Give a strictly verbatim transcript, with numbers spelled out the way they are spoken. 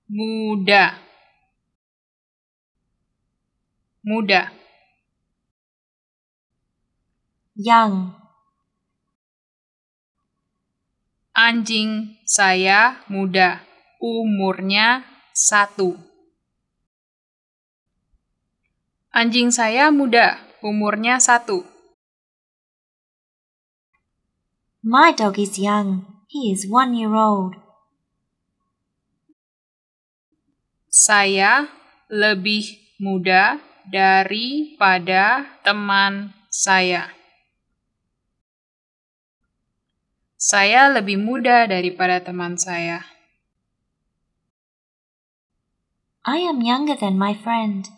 muda, muda. Young. Anjing saya muda, umurnya satu. Anjing saya muda, umurnya satu. My dog is young. He is one year old. Saya lebih muda daripada teman saya. Saya lebih muda daripada teman saya. I am younger than my friend.